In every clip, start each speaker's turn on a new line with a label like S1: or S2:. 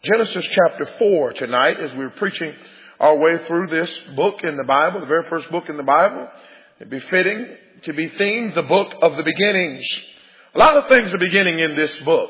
S1: Genesis chapter 4 tonight as we're preaching our way through this book in the Bible, the very first book in the Bible. It'd be fitting to be themed the book of the beginnings. A lot of things are beginning in this book.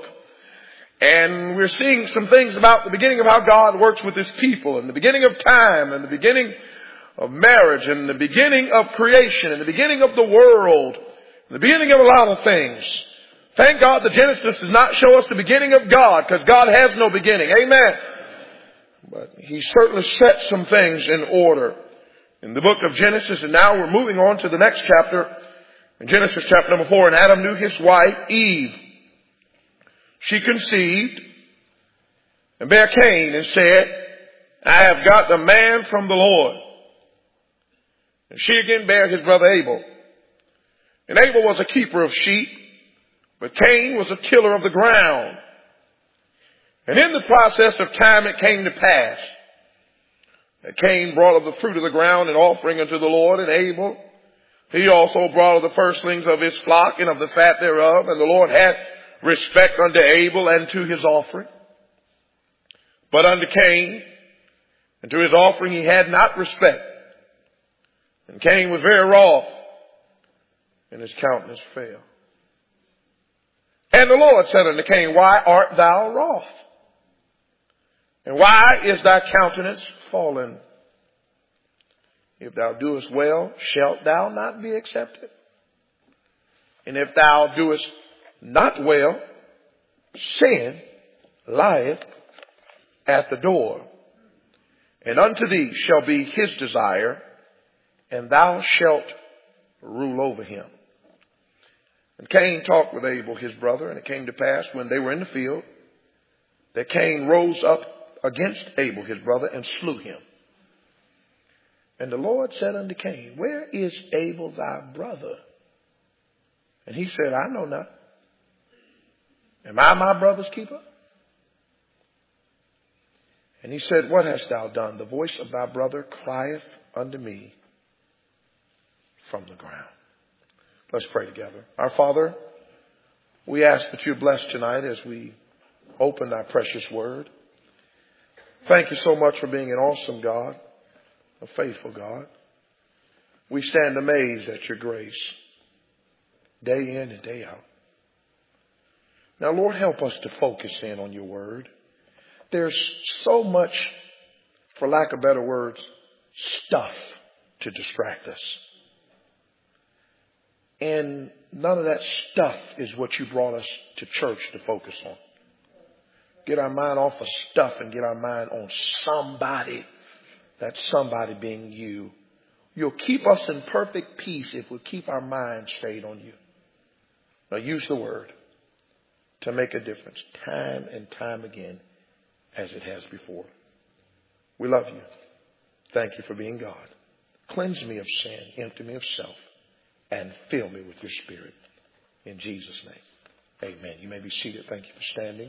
S1: And we're seeing some things about the beginning of how God works with His people, and the beginning of time, and the beginning of marriage, and the beginning of creation, and the beginning of the world, and the beginning of a lot of things. Thank God that Genesis does not show us the beginning of God, because God has no beginning. Amen. But He certainly set some things in order in the book of Genesis. And now we're moving on to the next chapter, in Genesis chapter number 4. And Adam knew his wife, Eve. She conceived and bare Cain and said, I have got the man from the Lord. And she again bare his brother Abel. And Abel was a keeper of sheep, but Cain was a tiller of the ground. And in the process of time it came to pass that Cain brought of the fruit of the ground an offering unto the Lord, and Abel, he also brought of the firstlings of his flock and of the fat thereof. And the Lord had respect unto Abel and to his offering. But unto Cain and to his offering he had not respect. And Cain was very wroth, and his countenance fell. And the Lord said unto Cain, why art thou wroth? And why is thy countenance fallen? If thou doest well, shalt thou not be accepted? And if thou doest not well, sin lieth at the door. And unto thee shall be his desire, and thou shalt rule over him. And Cain talked with Abel his brother, and it came to pass when they were in the field that Cain rose up against Abel his brother and slew him. And the Lord said unto Cain, where is Abel thy brother? And he said, I know not. Am I my brother's keeper? And he said, what hast thou done? The voice of thy brother crieth unto me from the ground. Let's pray together. Our Father, we ask that you bless tonight as we open thy precious word. Thank you so much for being an awesome God, a faithful God. We stand amazed at your grace day in and day out. Now, Lord, help us to focus in on your word. There's so much, for lack of better words, stuff to distract us. And none of that stuff is what you brought us to church to focus on. Get our mind off of stuff and get our mind on somebody. That somebody being you. You'll keep us in perfect peace if we keep our mind stayed on you. Now use the word to make a difference time and time again as it has before. We love you. Thank you for being God. Cleanse me of sin, empty me of self, and fill me with your Spirit. In Jesus' name, amen. You may be seated. Thank you for standing.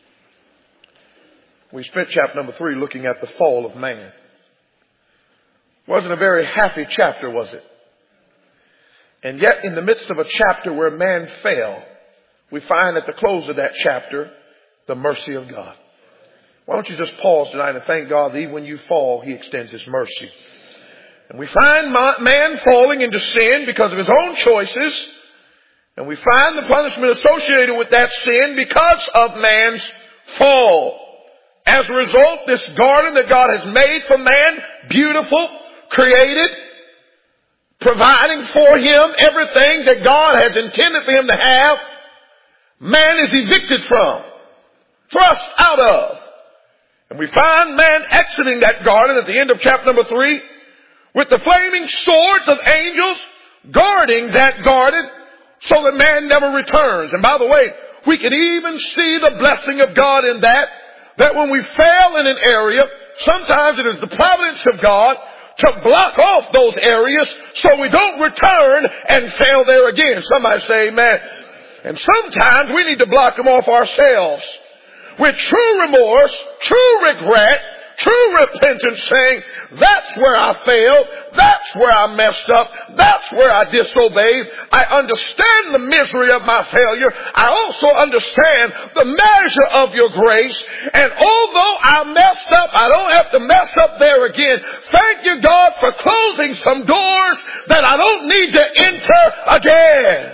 S1: We spent chapter number 3 looking at the fall of man. Wasn't a very happy chapter, was it? And yet in the midst of a chapter where man fell, we find at the close of that chapter the mercy of God. Why don't you just pause tonight and thank God that even when you fall, He extends His mercy. And we find man falling into sin because of his own choices. And we find the punishment associated with that sin because of man's fall. As a result, this garden that God has made for man, beautiful, created, providing for him everything that God has intended for him to have, man is evicted from, thrust out of. And we find man exiting that garden at the end of chapter number 3 with the flaming swords of angels guarding that garden so that man never returns. And by the way, we can even see the blessing of God in that when we fail in an area, sometimes it is the providence of God to block off those areas so we don't return and fail there again. Somebody say amen. And sometimes we need to block them off ourselves. With true remorse, true regret, true repentance, saying, that's where I failed, that's where I messed up, that's where I disobeyed. I understand the misery of my failure. I also understand the measure of your grace. And although I messed up, I don't have to mess up there again. Thank you, God, for closing some doors that I don't need to enter again.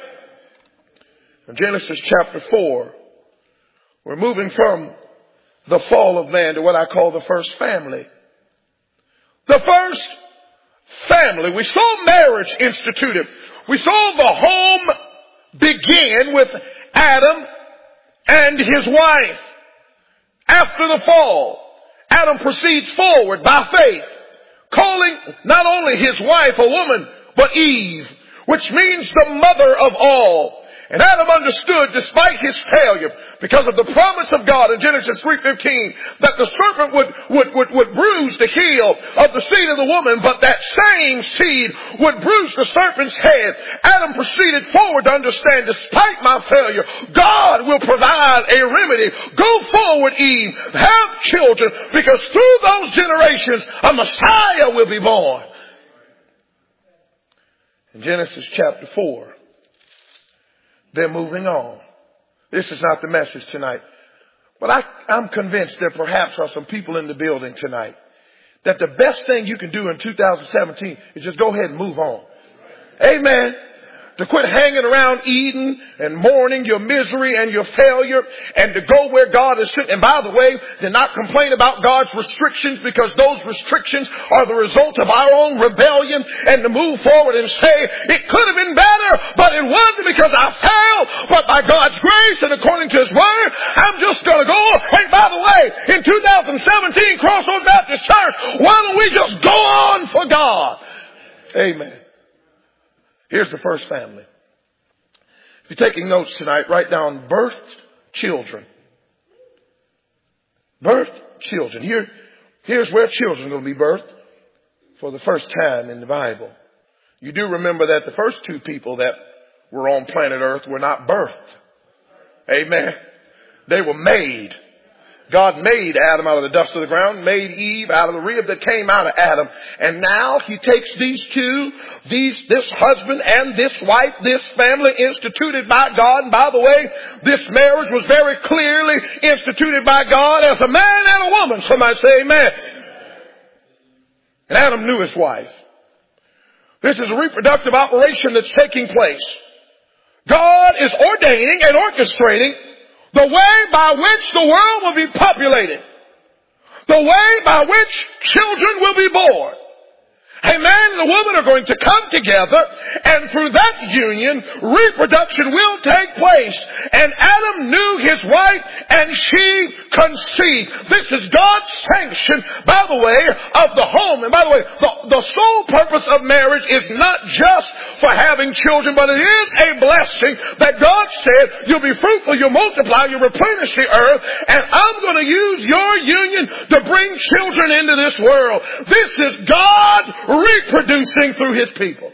S1: In Genesis chapter 4, we're moving from the fall of man to what I call the first family. The first family. We saw marriage instituted. We saw the home begin with Adam and his wife. After the fall, Adam proceeds forward by faith, calling not only his wife a woman, but Eve, which means the mother of all. And Adam understood, despite his failure, because of the promise of God in Genesis 3:15, that the serpent would bruise the heel of the seed of the woman, but that same seed would bruise the serpent's head. Adam proceeded forward to understand, despite my failure, God will provide a remedy. Go forward, Eve. Have children, because through those generations, a Messiah will be born. In Genesis chapter 4, they're moving on. This is not the message tonight. But I'm convinced there perhaps are some people in the building tonight that the best thing you can do in 2017 is just go ahead and move on. Amen. To quit hanging around Eden and mourning your misery and your failure, and to go where God is sitting. And by the way, to not complain about God's restrictions, because those restrictions are the result of our own rebellion, and to move forward and say, it could have been better, but it wasn't because I failed, but by God's grace and according to His Word, I'm just going to go. Hey, by the way, in 2017, Crossroads Baptist Church, why don't we just go on for God? Amen. Here's the first family. If you're taking notes tonight, write down birthed children. Birthed children. Here's where children are going to be birthed for the first time in the Bible. You do remember that the first two people that were on planet Earth were not birthed. Amen. They were made. God made Adam out of the dust of the ground, made Eve out of the rib that came out of Adam. And now He takes these two, this husband and this wife, this family instituted by God. And by the way, this marriage was very clearly instituted by God as a man and a woman. Somebody say amen. And Adam knew his wife. This is a reproductive operation that's taking place. God is ordaining and orchestrating the way by which the world will be populated. The way by which children will be born. A man and a woman are going to come together, and through that union, reproduction will take place. And Adam knew his wife, and she conceived. This is God's sanction, by the way, of the home. And by the way, the sole purpose of marriage is not just for having children, but it is a blessing that God said, you'll be fruitful, you'll multiply, you'll replenish the earth, and I'm going to use your union to bring children into this world. This is God reproducing through His people.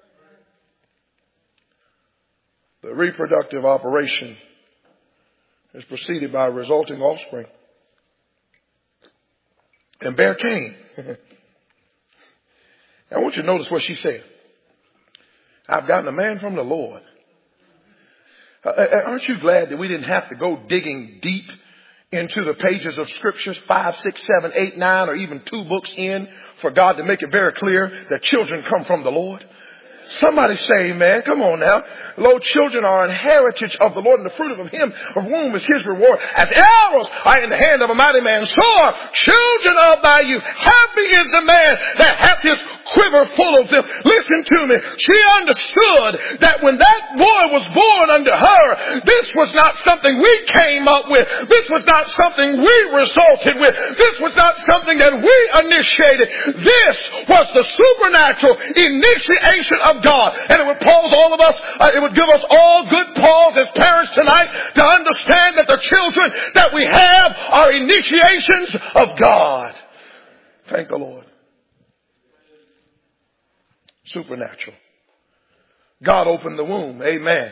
S1: The reproductive operation is preceded by resulting offspring. And bear Cain. I want you to notice what she said. I've gotten a man from the Lord. Aren't you glad that we didn't have to go digging deep into the pages of scriptures, 5, 6, 7, 8, 9, or even 2 books in, for God to make it very clear that children come from the Lord? Somebody say amen. Come on now. Lo, children are an heritage of the Lord, and the fruit of Him of whom is His reward. As arrows are in the hand of a mighty man, so are children of thy youth. Happy is the man that hath his quiver full of them. Listen to me. She understood that when that boy was born unto her, this was not something we came up with. This was not something we resulted with. This was not something that we initiated. This was the supernatural initiation of God. And it would pause all of us, it would give us all good pause as parents tonight to understand that the children that we have are initiations of God. Thank the Lord. Supernatural. God opened the womb. Amen.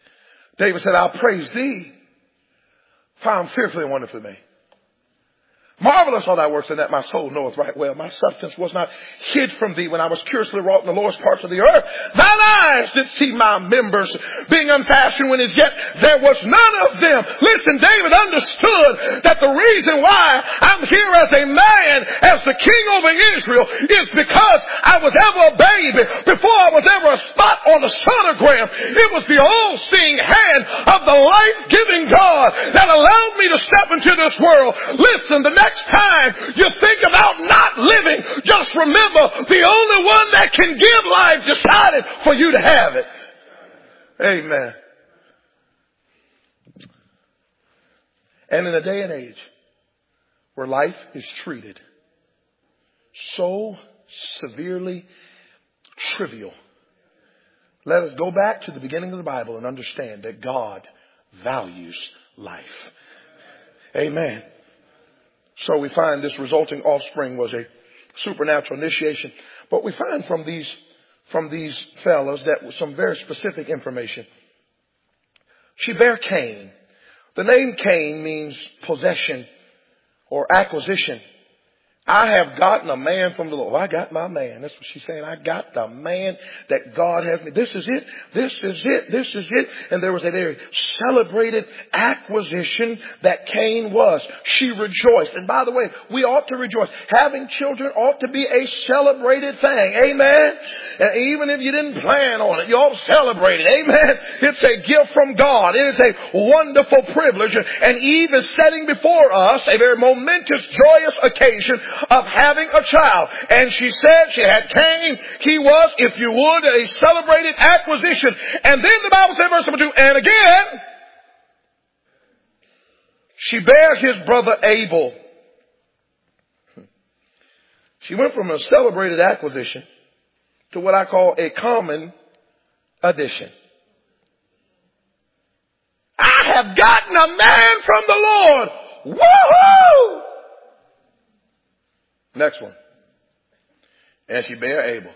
S1: David said, I'll praise thee, for I'm fearfully and wonderfully made. Marvelous are thy works, and that my soul knoweth right well. My substance was not hid from thee when I was curiously wrought in the lowest parts of the earth. Thine eyes did see my members being unfashioned when as yet there was none of them. Listen, David understood that the reason why I'm here as a man, as the king over Israel, is because I was ever a baby. Before I was ever a spot on the sonogram, it was the all-seeing hand of the life-giving God that allowed me to step into this world. Listen, the next time you think about not living, just remember the only one that can give life decided for you to have it. Amen. And in a day and age where life is treated so severely trivial, let us go back to the beginning of the Bible and understand that God values life. Amen. So we find this resulting offspring was a supernatural initiation. But we find from these fellows that was some very specific information. She bare Cain. The name Cain means possession or acquisition. I have gotten a man from the Lord. I got my man. That's what she's saying. I got the man that God has me. This is it. This is it. This is it. And there was a very celebrated acquisition that Cain was. She rejoiced. And by the way, we ought to rejoice. Having children ought to be a celebrated thing. Amen. And even if you didn't plan on it, you ought to celebrate it. Amen. It's a gift from God. It is a wonderful privilege. And Eve is setting before us a very momentous, joyous occasion of having a child. And she said she had Cain. He was, if you would, a celebrated acquisition. And then the Bible said, verse number 2, and again, she bare his brother Abel. She went from a celebrated acquisition to what I call a common addition. I have gotten a man from the Lord. Woohoo! Next one. And she bare Abel.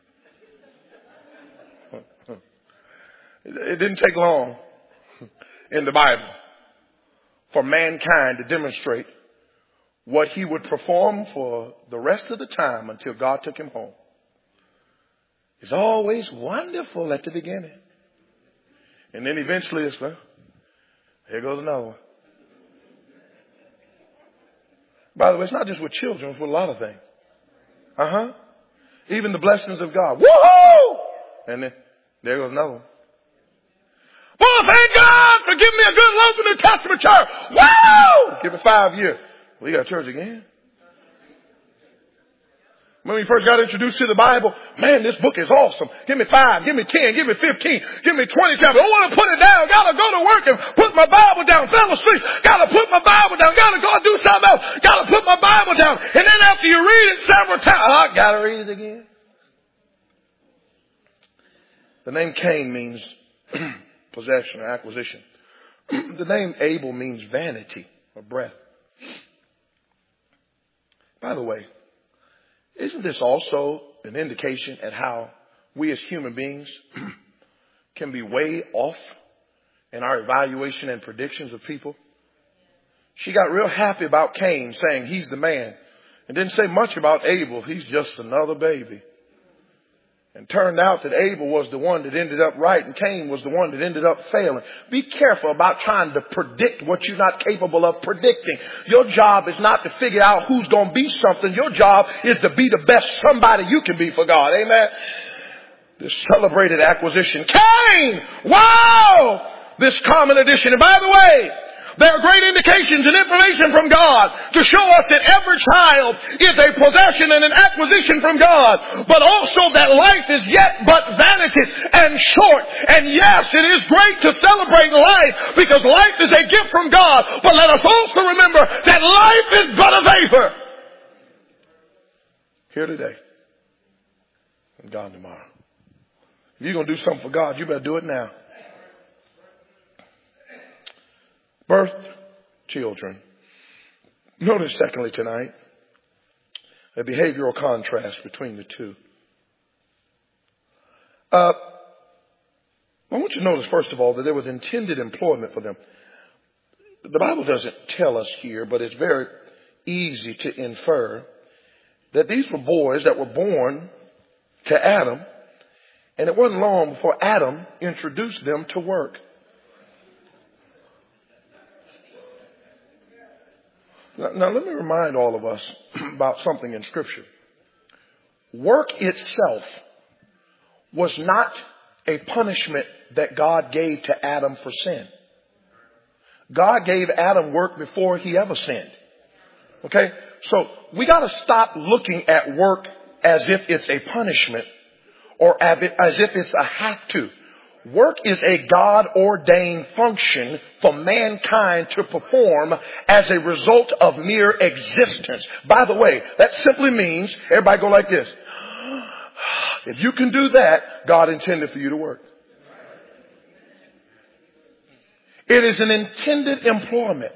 S1: It didn't take long in the Bible for mankind to demonstrate what he would perform for the rest of the time until God took him home. It's always wonderful at the beginning. And then eventually it's, well, here goes another one. By the way, it's not just with children, it's with a lot of things. Even the blessings of God. Woohoo! And then there goes another one. Well, thank God for giving me a good local New Testament church. Woo! Give it 5 years. We got church again. When we first got introduced to the Bible, man, this book is awesome. Give me 5, give me 10, give me 15, give me 20 chapters. I don't want to put it down. Got to go to work and put my Bible down. Fell asleep. Got to put my Bible down. Got to go and do something else. Got to put my Bible down. And then after you read it several times, I got to read it again. The name Cain means possession or acquisition. The name Abel means vanity or breath. By the way, isn't this also an indication at how we as human beings can be way off in our evaluation and predictions of people? She got real happy about Cain, saying he's the man, and didn't say much about Abel. He's just another baby. And turned out that Abel was the one that ended up right and Cain was the one that ended up failing. Be careful about trying to predict what you're not capable of predicting. Your job is not to figure out who's going to be something. Your job is to be the best somebody you can be for God. Amen. This celebrated acquisition. Cain! Wow! This common addition. And by the way, there are great indications and information from God to show us that every child is a possession and an acquisition from God, but also that life is yet but vanity and short. And yes, it is great to celebrate life because life is a gift from God, but let us also remember that life is but a vapor. Here today and gone tomorrow. If you're going to do something for God, you better do it now. Birth, children. Notice secondly tonight, a behavioral contrast between the two. I want you to notice first of all that there was intended employment for them. The Bible doesn't tell us here, but it's very easy to infer that these were boys that were born to Adam, and it wasn't long before Adam introduced them to work. Now let me remind all of us about something in Scripture. Work itself was not a punishment that God gave to Adam for sin. God gave Adam work before he ever sinned. Okay? So we got to stop looking at work as if it's a punishment or as if it's a have to. Work is a God-ordained function for mankind to perform as a result of mere existence. By the way, that simply means, everybody go like this. If you can do that, God intended for you to work. It is an intended employment.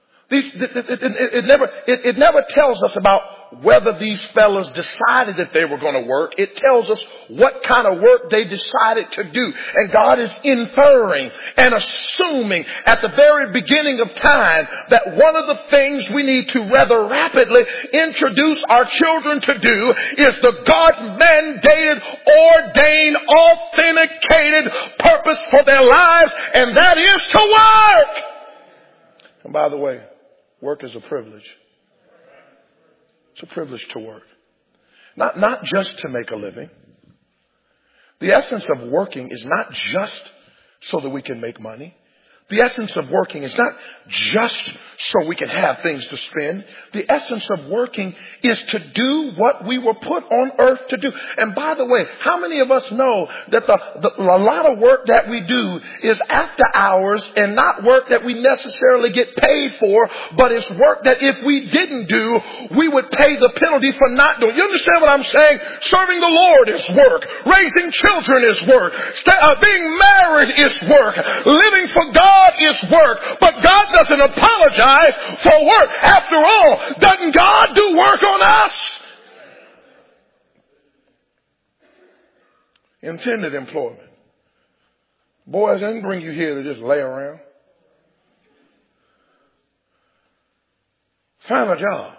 S1: It never tells us about whether these fellas decided that they were going to work. It tells us what kind of work they decided to do. And God is inferring and assuming at the very beginning of time that one of the things we need to rather rapidly introduce our children to do is the God-mandated, ordained, authenticated purpose for their lives, and that is to work. And by the way, work is a privilege. It's a privilege to work. Not just to make a living. The essence of working is not just so that we can make money. The essence of working is not just so we can have things to spend. The essence of working is to do what we were put on earth to do. And by the way, how many of us know that a lot of work that we do is after hours and not work that we necessarily get paid for, but it's work that if we didn't do, we would pay the penalty for not doing. You understand what I'm saying? Serving the Lord is work. Raising children is work. Being married is work. Living for God is work, but God doesn't apologize for work. After all, doesn't God do work on us? Intended employment. Boys, I didn't bring you here to just lay around. Find a job.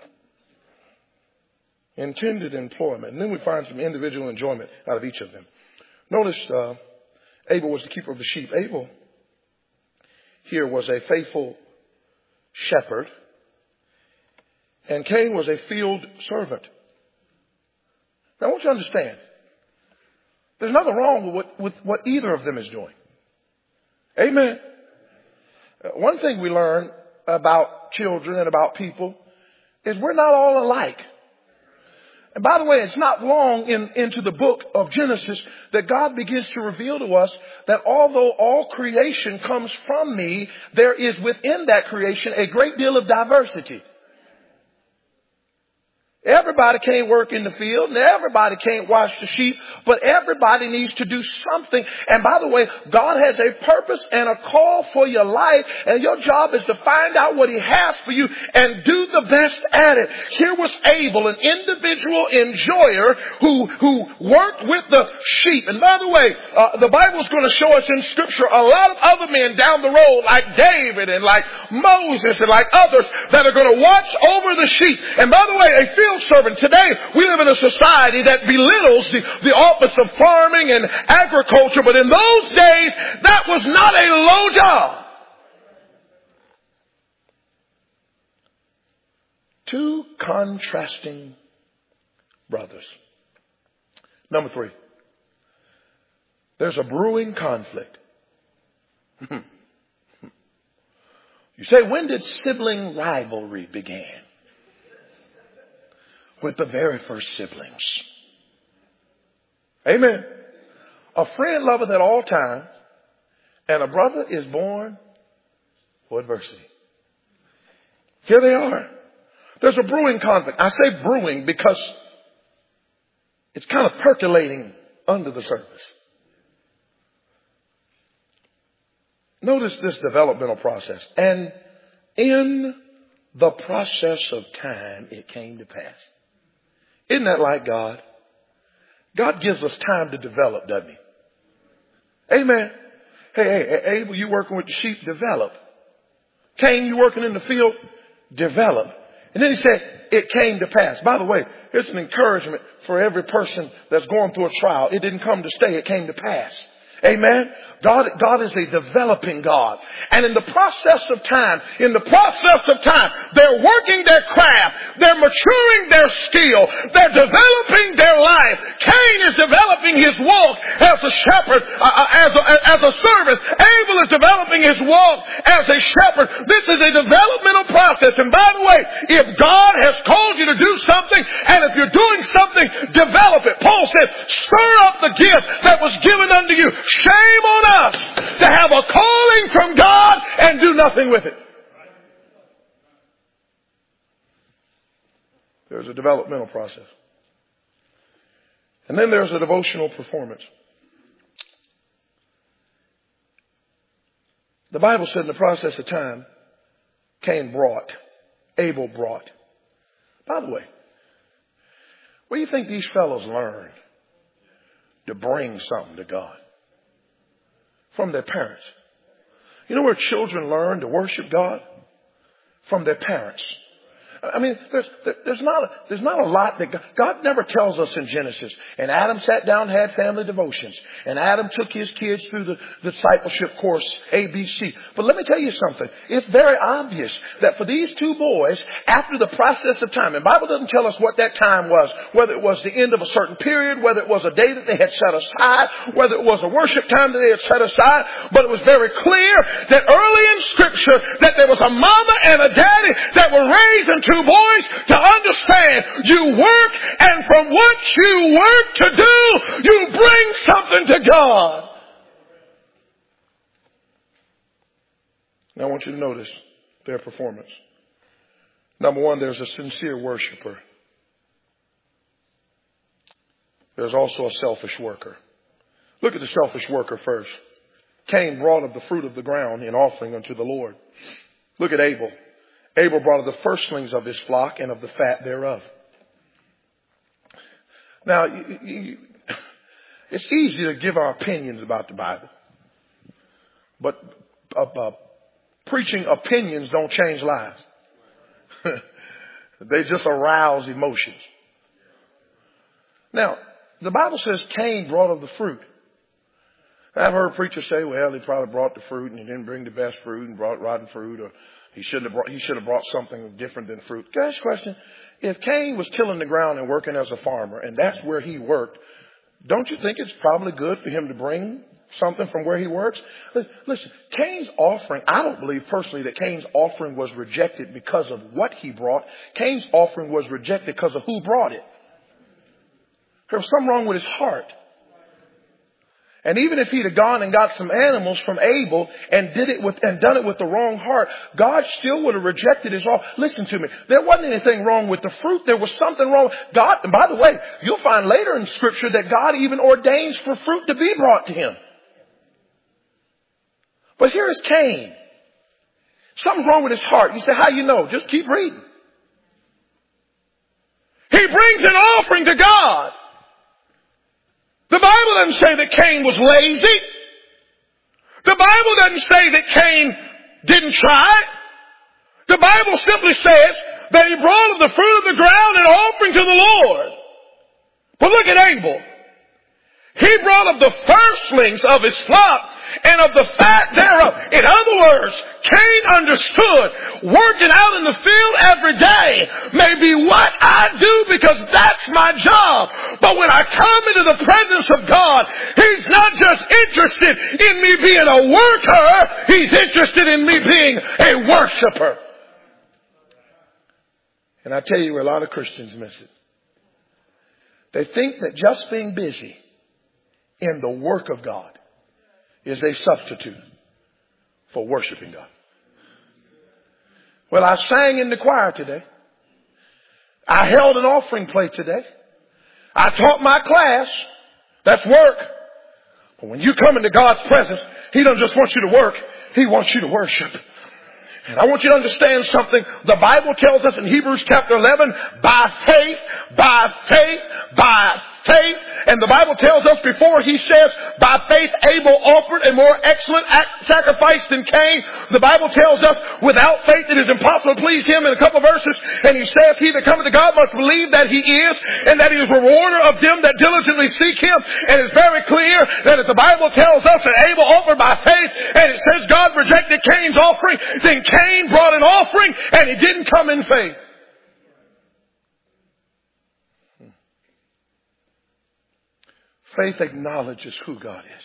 S1: Intended employment. And then we find some individual enjoyment out of each of them. Notice Abel was the keeper of the sheep. Abel here was a faithful shepherd, and Cain was a field servant. Now I want you to understand, there's nothing wrong with what either of them is doing. Amen. One thing we learn about children and about people is we're not all alike. And by the way, it's not long into the book of Genesis that God begins to reveal to us that although all creation comes from me, there is within that creation a great deal of diversity. Everybody can't work in the field and everybody can't watch the sheep, but everybody needs to do something. And by the way, God has a purpose and a call for your life, and your job is to find out what He has for you and do the best at it. Here was Abel, an individual enjoyer who worked with the sheep. And by the way, the Bible's going to show us in Scripture a lot of other men down the road like David and like Moses and like others that are going to watch over the sheep. And by the way, a field servant. Today, we live in a society that belittles the office of farming and agriculture, but in those days, that was not a low job. Two contrasting brothers. Number 3. There's a brewing conflict. You say, when did sibling rivalry begin? With the very first siblings. Amen. A friend loveth at all times, and a brother is born for adversity. Here they are. There's a brewing conflict. I say brewing because it's kind of percolating under the surface. Notice this developmental process. And in the process of time, it came to pass. Isn't that like God? God gives us time to develop, doesn't He? Amen. Hey, Abel, you working with the sheep? Develop. Cain, you working in the field? Develop. And then he said, it came to pass. By the way, here's an encouragement for every person that's going through a trial. It didn't come to stay. It came to pass. Amen. God is a developing God. And in the process of time, they're working their craft. They're maturing their skill. They're developing their life. Cain is developing his walk as a shepherd, as a servant. Abel is developing his walk as a shepherd. This is a developmental process. And by the way, if God has called you to do something, and if you're doing something, develop it. Paul said, stir up the gift that was given unto you. Shame on us to have a calling from God and do nothing with it. There's a developmental process. And then there's a devotional performance. The Bible said in the process of time, Abel brought. By the way, what do you think these fellows learned to bring something to God? From their parents. You know where children learn to worship God? From their parents. I mean, there's not a lot that God never tells us in Genesis. And Adam sat down and had family devotions. And Adam took his kids through the discipleship course, ABC. But let me tell you something. It's very obvious that for these two boys, after the process of time, and the Bible doesn't tell us what that time was, whether it was the end of a certain period, whether it was a day that they had set aside, whether it was a worship time that they had set aside, but it was very clear that early in Scripture that there was a mama and a daddy that were raising two boys to understand you work, and from what you work to do, you bring something to God. Now I want you to notice their performance. Number one, there's a sincere worshiper. There's also a selfish worker. Look at the selfish worker first. Cain brought of the fruit of the ground in offering unto the Lord. Look at Abel. Abel brought of the firstlings of his flock and of the fat thereof. Now, it's easy to give our opinions about the Bible. But preaching opinions don't change lives. They just arouse emotions. Now, the Bible says Cain brought of the fruit. I've heard preachers say, well, he probably brought the fruit and he didn't bring the best fruit and brought rotten fruit, or he should have brought something different than fruit. Can I ask a question? If Cain was tilling the ground and working as a farmer, and that's where he worked, don't you think it's probably good for him to bring something from where he works? Listen, Cain's offering, I don't believe personally that Cain's offering was rejected because of what he brought. Cain's offering was rejected because of who brought it. There was something wrong with his heart. And even if he'd have gone and got some animals from Abel and done it with the wrong heart, God still would have rejected his offer. Listen to me. There wasn't anything wrong with the fruit. There was something wrong. God, and by the way, you'll find later in Scripture that God even ordains for fruit to be brought to him. But here is Cain. Something's wrong with his heart. You say, how you know? Just keep reading. He brings an offering to God. The Bible doesn't say that Cain was lazy. The Bible doesn't say that Cain didn't try. The Bible simply says that he brought of the fruit of the ground an offering to the Lord. But look at Abel. He brought of the firstlings of his flock and of the fat thereof. In other words, Cain understood working out in the field every day may be what I do because that's my job. But when I come into the presence of God, he's not just interested in me being a worker. He's interested in me being a worshiper. And I tell you where a lot of Christians miss it. They think that just being busy in the work of God is a substitute for worshiping God. Well, I sang in the choir today. I held an offering plate today. I taught my class. That's work. But when you come into God's presence, he doesn't just want you to work. He wants you to worship. And I want you to understand something. The Bible tells us in Hebrews chapter 11, by faith, faith. And the Bible tells us before he says, by faith Abel offered a more excellent sacrifice than Cain. The Bible tells us without faith it is impossible to please him in a couple of verses. And he says, he that cometh to God must believe that he is, and that he is a rewarder of them that diligently seek him. And it's very clear that if the Bible tells us that Abel offered by faith, and it says God rejected Cain's offering, then Cain brought an offering and he didn't come in faith. Faith acknowledges who God is.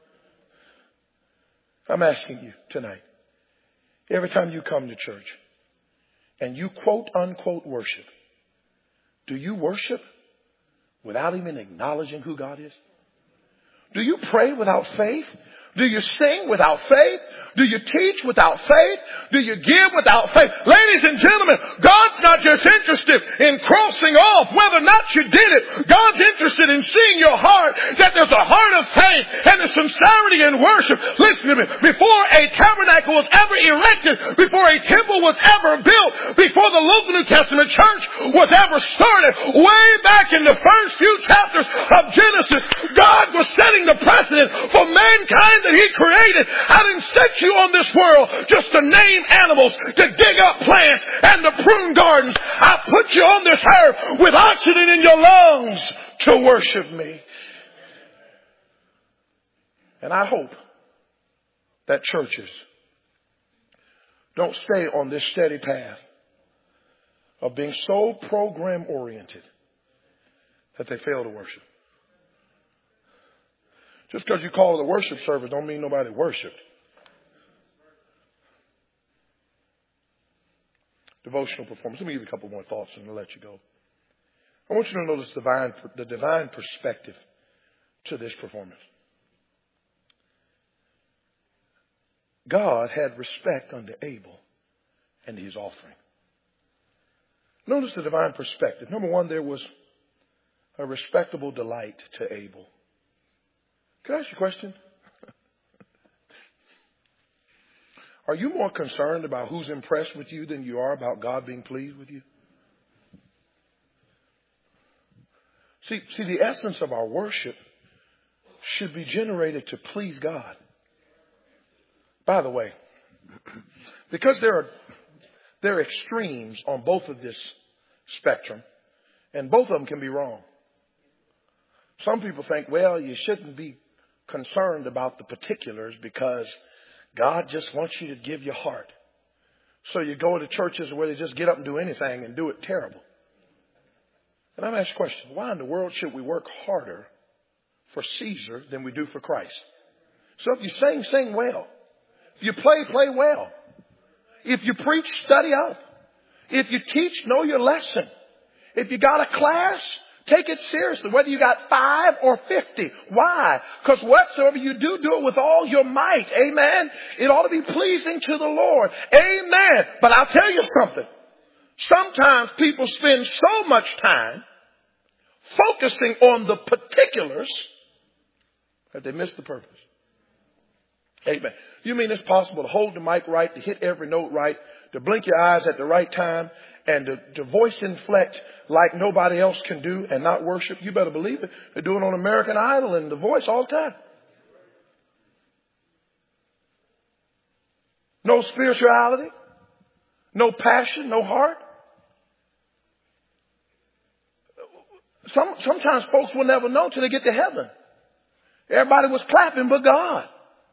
S1: I'm asking you tonight, every time you come to church and you quote unquote worship, do you worship without even acknowledging who God is? Do you pray without faith? Do you sing without faith? Do you teach without faith? Do you give without faith? Ladies and gentlemen, God's not just interested in crossing off whether or not you did it. God's interested in seeing your heart, that there's a heart of faith and a sincerity in worship. Listen to me. Before a tabernacle was ever erected, before a temple was ever built, before the local New Testament church was ever started, way back in the first few chapters of Genesis, God was setting the precedent for mankind that he created. I didn't set you on this world just to name animals, to dig up plants, and to prune gardens. I put you on this earth with oxygen in your lungs to worship me. And I hope that churches don't stay on this steady path of being so program oriented that they fail to worship. Just because you call it a worship service don't mean nobody worshiped. Devotional performance. Let me give you a couple more thoughts and I'll let you go. I want you to notice the divine perspective to this performance. God had respect unto Abel and his offering. Notice the divine perspective. Number one, there was a respectable delight to Abel. Can I ask you a question? Are you more concerned about who's impressed with you than you are about God being pleased with you? See, the essence of our worship should be generated to please God. By the way, because there are extremes on both of this spectrum, and both of them can be wrong. Some people think, well, you shouldn't be concerned about the particulars because God just wants you to give your heart. So you go to churches where they just get up and do anything and do it terrible. And I'm asking the question, why in the world should we work harder for Caesar than we do for Christ? So if you sing, sing well. If you play, play well. If you preach, study up. If you teach, know your lesson. If you got a class, take it seriously, whether you got 5 or 50. Why? Because whatsoever you do, do it with all your might. Amen. It ought to be pleasing to the Lord. Amen. But I'll tell you something. Sometimes people spend so much time focusing on the particulars that they miss the purpose. Amen. You mean it's possible to hold the mic right, to hit every note right, to blink your eyes at the right time, and to voice inflect like nobody else can do and not worship? You better believe it. They do it on American Idol and The Voice all the time. No spirituality, no passion, no heart. Sometimes folks will never know till they get to heaven. Everybody was clapping but God.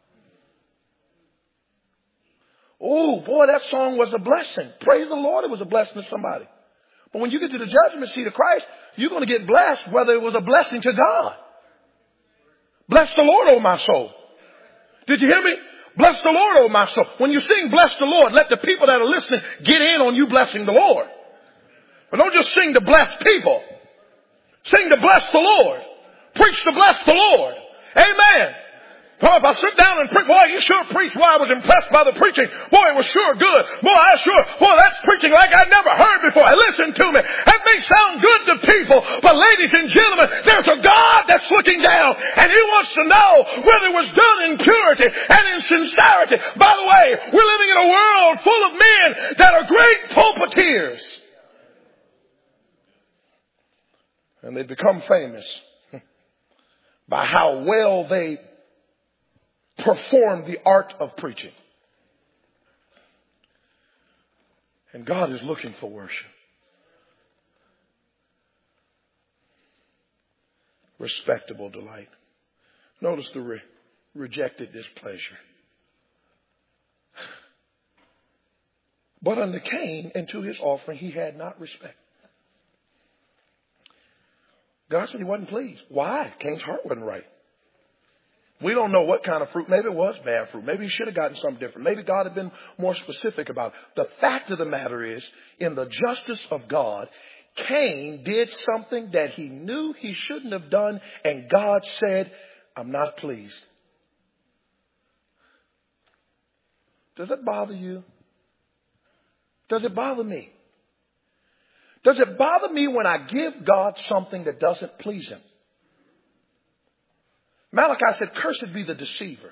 S1: Oh, boy, that song was a blessing. Praise the Lord, it was a blessing to somebody. But when you get to the judgment seat of Christ, you're going to get blessed whether it was a blessing to God. Bless the Lord, oh my soul. Did you hear me? Bless the Lord, oh my soul. When you sing bless the Lord, let the people that are listening get in on you blessing the Lord. But don't just sing to bless people. Sing to bless the Lord. Preach to bless the Lord. Amen. Boy, if I sit down and preach, boy, you sure preached. Boy, I was impressed by the preaching. Boy, it was sure good. Boy, that's preaching like I never heard before. Listen to me. That may sound good to people, but ladies and gentlemen, there's a God that's looking down, and He wants to know whether it was done in purity and in sincerity. By the way, we're living in a world full of men that are great pulpiteers. And they become famous by how well they perform the art of preaching. And God is looking for worship. Respectable delight. Notice the rejected displeasure. But unto Cain and to his offering he had not respect. God said he wasn't pleased. Why? Cain's heart wasn't right. We don't know what kind of fruit. Maybe it was bad fruit. Maybe he should have gotten something different. Maybe God had been more specific about it. The fact of the matter is, in the justice of God, Cain did something that he knew he shouldn't have done, and God said, I'm not pleased. Does it bother you? Does it bother me? Does it bother me when I give God something that doesn't please him? Malachi said, cursed be the deceiver,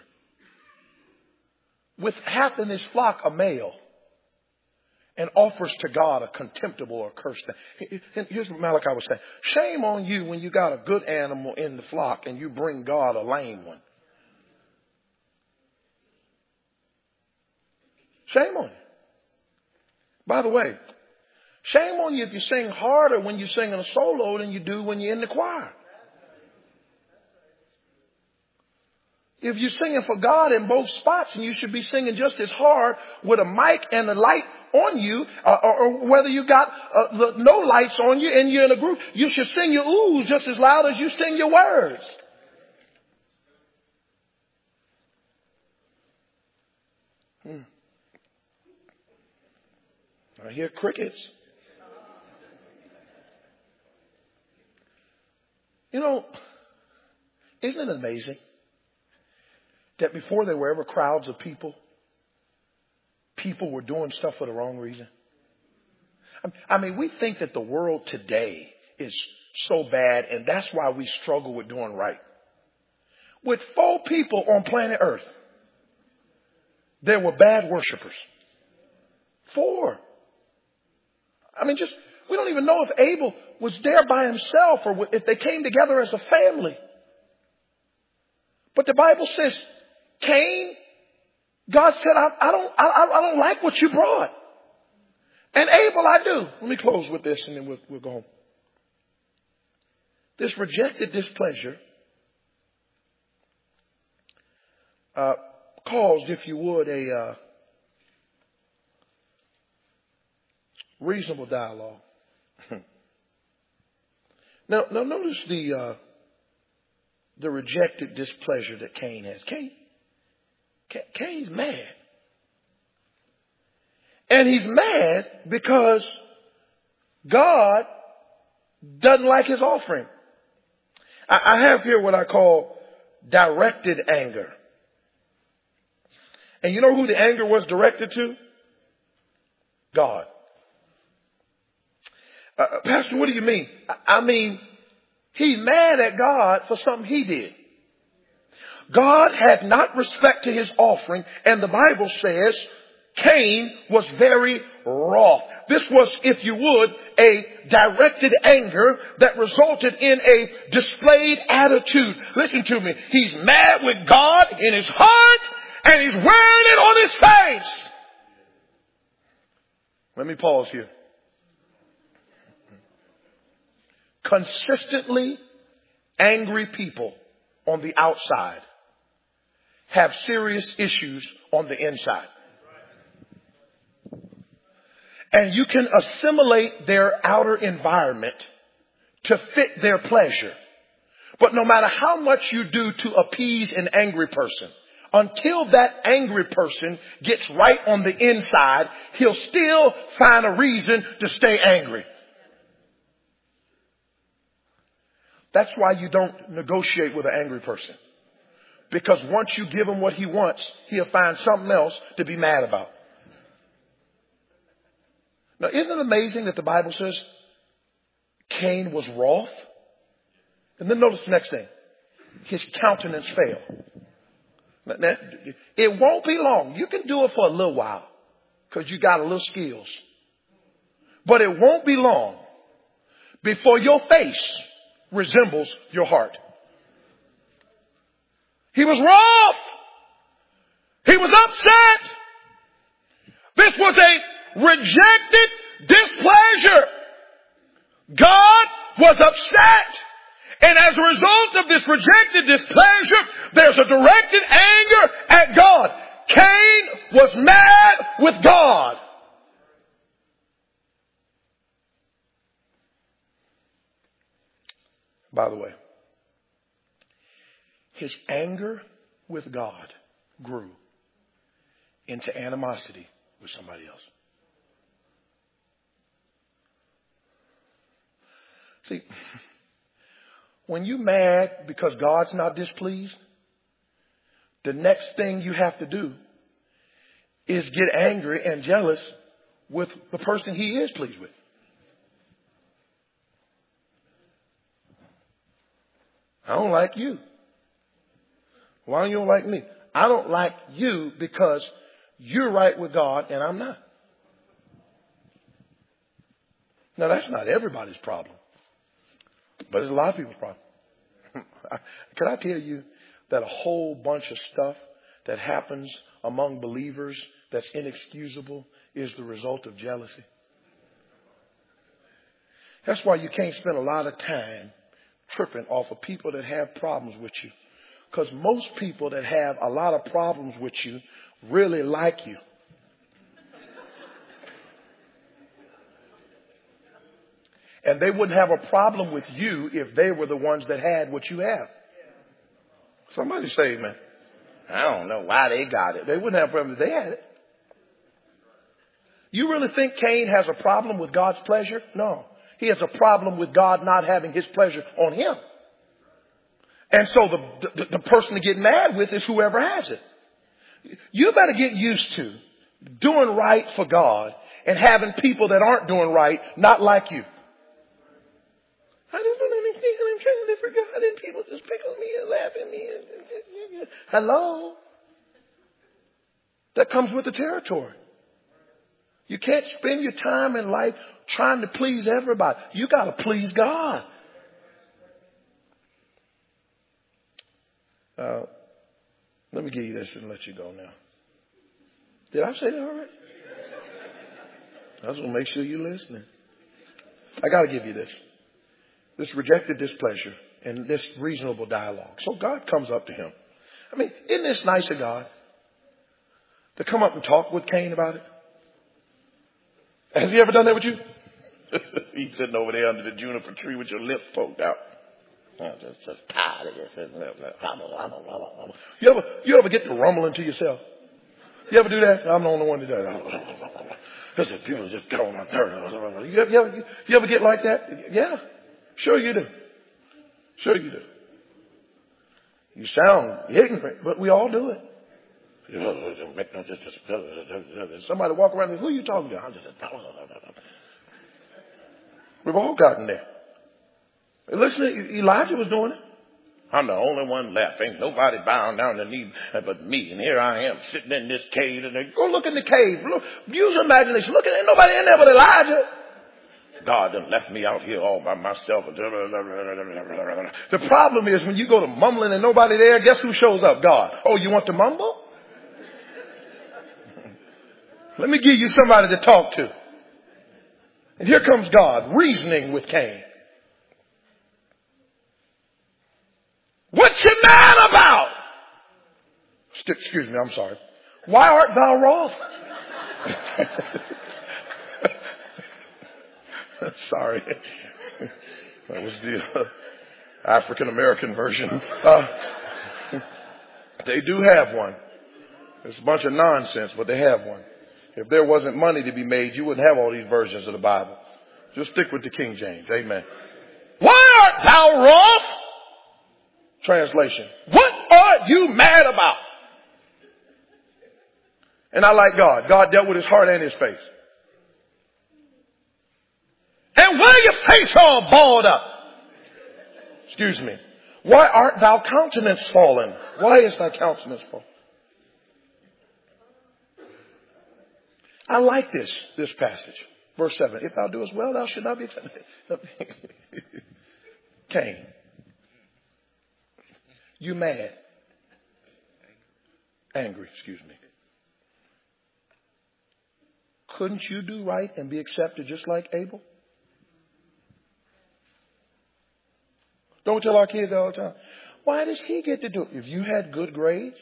S1: with hath in his flock a male, and offers to God a contemptible or cursed thing. Here's what Malachi was saying. Shame on you when you got a good animal in the flock and you bring God a lame one. Shame on you. By the way, shame on you if you sing harder when you sing in a solo than you do when you're in the choir. If you're singing for God in both spots, and you should be singing just as hard with a mic and a light on you, or whether you got no lights on you and you're in a group, you should sing your oohs just as loud as you sing your words. I hear crickets. You know, isn't it amazing that before there were ever crowds of people, people were doing stuff for the wrong reason? I mean, we think that the world today is so bad, and that's why we struggle with doing right. With 4 people on planet Earth, there were bad worshipers. 4. I mean, we don't even know if Abel was there by himself or if they came together as a family. But the Bible says, Cain, God said, I don't like what you brought. And Abel, I do. Let me close with this and then we'll go home. This rejected displeasure caused, if you would, a reasonable dialogue. Now notice the rejected displeasure that Cain has. Cain's mad. And he's mad because God doesn't like his offering. I have here what I call directed anger. And you know who the anger was directed to? God. Pastor, what do you mean? I mean, he's mad at God for something he did. God had not respect to his offering, and the Bible says Cain was very wroth. This was, if you would, a directed anger that resulted in a displayed attitude. Listen to me. He's mad with God in his heart, and he's wearing it on his face. Let me pause here. Consistently angry people on the outside have serious issues on the inside. And you can assimilate their outer environment to fit their pleasure. But no matter how much you do to appease an angry person, until that angry person gets right on the inside, he'll still find a reason to stay angry. That's why you don't negotiate with an angry person. Because once you give him what he wants, he'll find something else to be mad about. Now, isn't it amazing that the Bible says Cain was wroth? And then notice the next thing. His countenance failed. Now, it won't be long. You can do it for a little while because you got a little skills. But it won't be long before your face resembles your heart. He was wroth. He was upset. This was a rejected displeasure. God was upset. And as a result of this rejected displeasure, there's a directed anger at God. Cain was mad with God. By the way, his anger with God grew into animosity with somebody else. See, when you're mad because God's not displeased, the next thing you have to do is get angry and jealous with the person he is pleased with. I don't like you. Why don't you like me? I don't like you because you're right with God and I'm not. Now, that's not everybody's problem, but it's a lot of people's problem. Can I tell you that a whole bunch of stuff that happens among believers that's inexcusable is the result of jealousy? That's why you can't spend a lot of time tripping off of people that have problems with you. Because most people that have a lot of problems with you really like you. And they wouldn't have a problem with you if they were the ones that had what you have. Somebody say amen. I don't know why they got it. They wouldn't have a problem if they had it. You really think Cain has a problem with God's pleasure? No. He has a problem with God not having his pleasure on him. And so the person to get mad with is whoever has it. You better get used to doing right for God and having people that aren't doing right not like you. I just don't understand. I'm trying to live for God and people just pick on me and laugh at me. Hello? That comes with the territory. You can't spend your time in life trying to please everybody. You got to please God. Let me give you this and let you go now. Did I say that all right? I just want to make sure you're listening. I got to give you this. This rejected displeasure and this reasonable dialogue. So God comes up to him. I mean, isn't this nice of God to come up and talk with Cain about it? Has he ever done that with you? He's sitting over there under the juniper tree with your lips poked out. Just tired of this. You ever get to rumbling to yourself? You ever do that? I'm the only one that does that. Listen, people just get on my nerves. You ever get like that? Yeah. Sure you do. Sure you do. You sound ignorant, but we all do it. Somebody walk around and who are you talking to? We've all gotten there. Listen, Elijah was doing it. I'm the only one left. Ain't nobody bowing down the knee but me. And here I am sitting in this cave. And go look in the cave. Look, use your imagination. Look, ain't nobody in there but Elijah. God done left me out here all by myself. The problem is when you go to mumbling and nobody there, guess who shows up? God. Oh, you want to mumble? Let me give you somebody to talk to. And here comes God reasoning with Cain. What you mad about? Excuse me, I'm sorry. Why art thou wroth? Sorry. That was the African American version. They do have one. It's a bunch of nonsense, but they have one. If there wasn't money to be made, you wouldn't have all these versions of the Bible. Just stick with the King James. Amen. Why art thou wroth? Translation. What are you mad about? And I like God. God dealt with his heart and his face. And why your face all balled up? Excuse me. Why art thou countenance fallen? Why is thy countenance fallen? I like this passage. Verse 7. If thou doest well, thou should not be offended. Cain. You mad. Angry, excuse me. Couldn't you do right and be accepted just like Abel? Don't we tell our kids all the time, why does he get to do it? If you had good grades,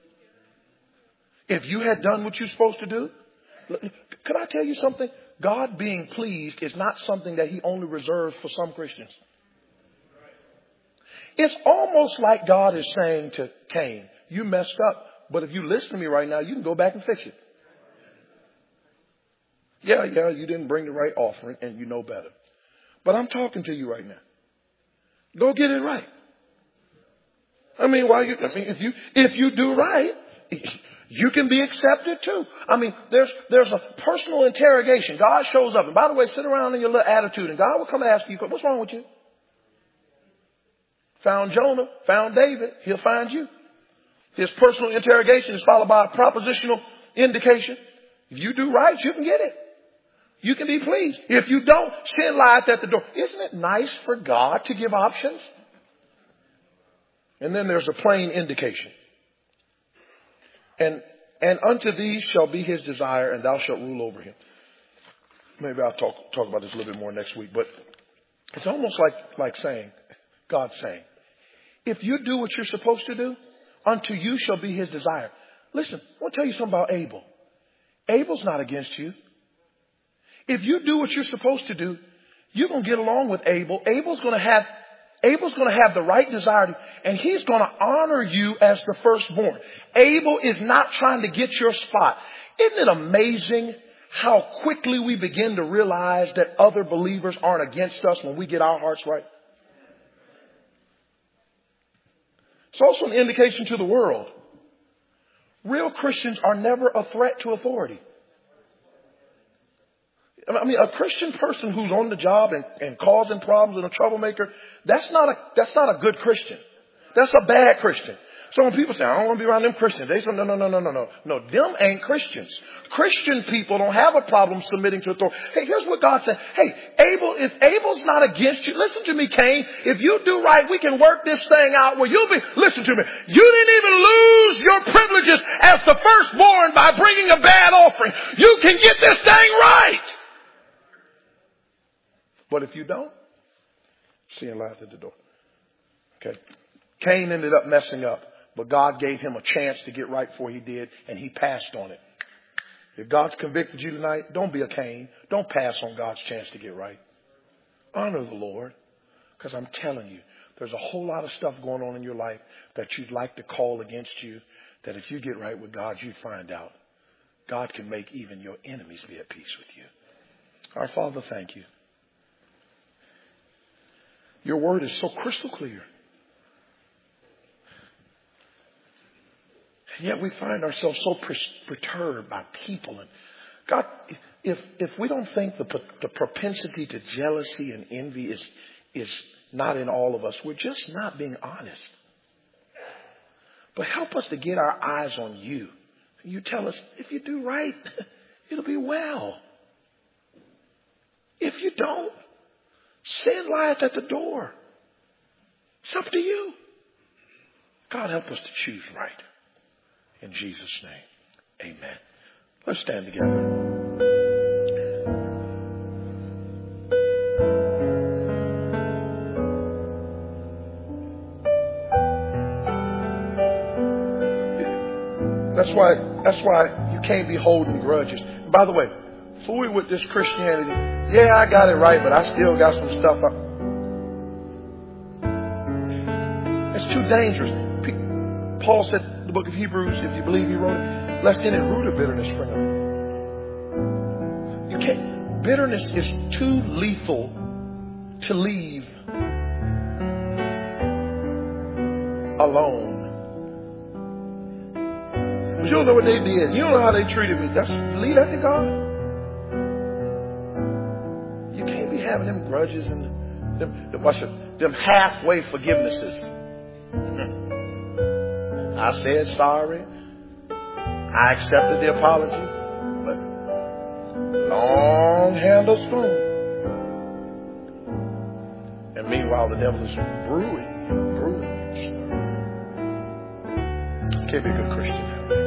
S1: if you had done what you're supposed to do, could I tell you something? God being pleased is not something that he only reserves for some Christians. It's almost like God is saying to Cain, you messed up, but if you listen to me right now, you can go back and fix it. Yeah, you didn't bring the right offering and you know better. But I'm talking to you right now. Go get it right. If you do right, you can be accepted too. There's a personal interrogation. God shows up. And by the way, sit around in your little attitude and God will come and ask you, what's wrong with you? Found Jonah, found David, he'll find you. His personal interrogation is followed by a propositional indication. If you do right, you can get it. You can be pleased. If you don't, sin lies at the door. Isn't it nice for God to give options? And then there's a plain indication. And unto thee shall be his desire, and thou shalt rule over him. Maybe I'll talk about this a little bit more next week. But it's almost like saying, God saying, if you do what you're supposed to do, unto you shall be his desire. Listen, I want to tell you something about Abel. Abel's not against you. If you do what you're supposed to do, you're going to get along with Abel. Abel's going to have the right desire, and he's going to honor you as the firstborn. Abel is not trying to get your spot. Isn't it amazing how quickly we begin to realize that other believers aren't against us when we get our hearts right? It's also an indication to the world. Real Christians are never a threat to authority. A Christian person who's on the job and causing problems and a troublemaker, that's not a good Christian. That's a bad Christian. So when people say, I don't want to be around them Christians, they say, no. No, them ain't Christians. Christian people don't have a problem submitting to authority. Hey, here's what God said. Hey, if Abel's not against you, listen to me, Cain. If you do right, we can work this thing out where listen to me. You didn't even lose your privileges as the firstborn by bringing a bad offering. You can get this thing right. But if you don't, sin lies at the door. Okay. Cain ended up messing up, but God gave him a chance to get right before he did, and he passed on it. If God's convicted you tonight, don't be a Cain. Don't pass on God's chance to get right. Honor the Lord, because I'm telling you, there's a whole lot of stuff going on in your life that you'd like to call against you, that if you get right with God, you'd find out. God can make even your enemies be at peace with you. Our Father, thank you. Your word is so crystal clear. And yet we find ourselves so perturbed by people. And God, if we don't think the propensity to jealousy and envy is not in all of us, we're just not being honest. But help us to get our eyes on you. You tell us, if you do right, it'll be well. If you don't, sin lies at the door. It's up to you. God, help us to choose right. In Jesus' name, amen. Let's stand together. That's why you can't be holding grudges. By the way, fool with this Christianity. Yeah, I got it right, but I still got some stuff up. It's too dangerous. Paul said in the book of Hebrews, if you believe he wrote it, lest any root of bitterness spring up. You can't. Bitterness is too lethal to leave alone. But you don't know what they did. You don't know how they treated me. Leave that to God. You can't be having them grudges and them halfway forgivenesses. I said sorry. I accepted the apology. But long handle spoon. And meanwhile, the devil is brewing. You can't be a good Christian.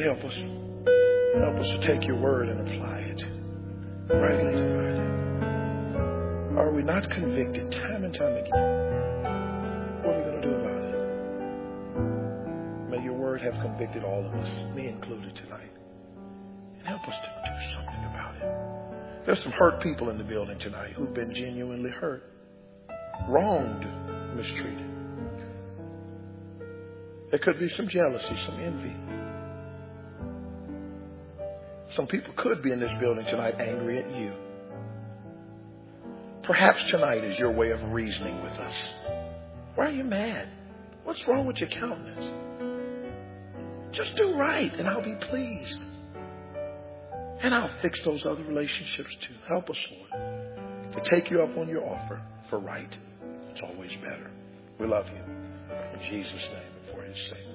S1: Lord, help us. Help us to take your word and apply it. Rightly divided. Are we not convicted time and time again? What are we going to do about it? May your word have convicted all of us, me included tonight. And help us to do something about it. There's some hurt people in the building tonight who've been genuinely hurt, wronged, mistreated. There could be some jealousy, some envy. Some people could be in this building tonight angry at you. Perhaps tonight is your way of reasoning with us. Why are you mad? What's wrong with your countenance? Just do right and I'll be pleased. And I'll fix those other relationships too. Help us, Lord, to take you up on your offer for right. It's always better. We love you. In Jesus' name and for his sake.